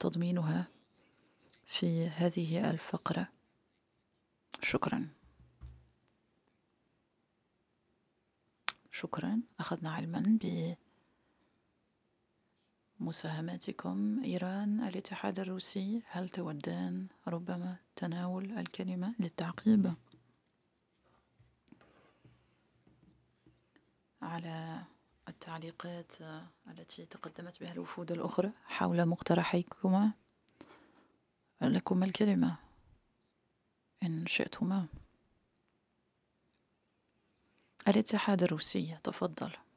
تضمينها في هذه الفقرة. شكرا. شكرا، أخذنا علما بمساهماتكم. إيران، الاتحاد الروسي، هل تودان ربما تناول الكلمة للتعقيب على التعليقات التي تقدمت بها الوفود الأخرى حول مقترحيكما؟ لكم الكلمة إن شئتما. الاتحاد الروسي، تفضل.